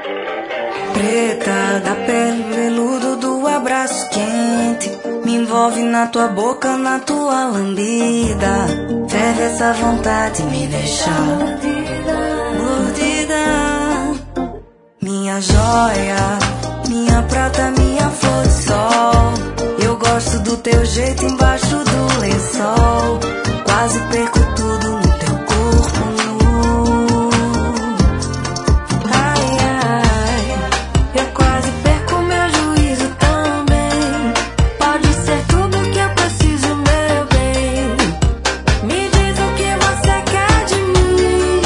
Preta, da pele, veludo do abraço quente, me envolve na tua boca, na tua lambida. Ferve essa vontade, me deixa mordida. Minha joia, minha prata, minha flor de sol. Eu gosto do teu jeito embaixo do lençol. Quase perco tudo no teu corpo nu. Ai, ai, eu quase perco meu juízo também. Pode ser tudo que eu preciso, meu bem. Me diz o que você quer de mim.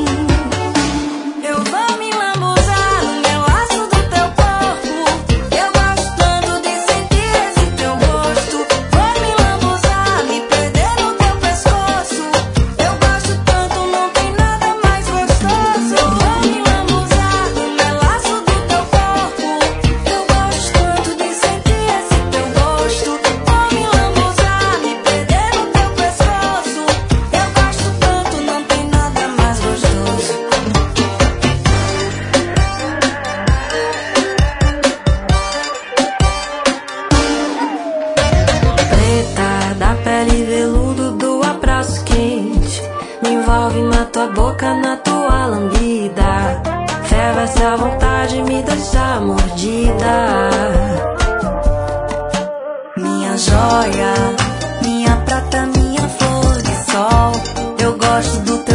Eu vou me lambuzar no meu laço do teu corpo. Eu gosto tanto de sentir esse teu gosto. Vou me lambuzar, me perder no teu pescoço. Eu gosto tanto, não tem nada mais gostoso. Eu vou me lambuzar no meu laço do teu corpo. Eu gosto tanto de sentir esse teu gosto. Vou me lambuzar, me perder no teu pescoço. Eu gosto tanto, não tem nada mais gostoso. Preta, da pele e veludo do abraço quente, me envolve na tua boca, na tua lambida. Ferve essa vontade, me deixa mordida. Minha joia, minha prata, minha flor de sol. Eu gosto do teu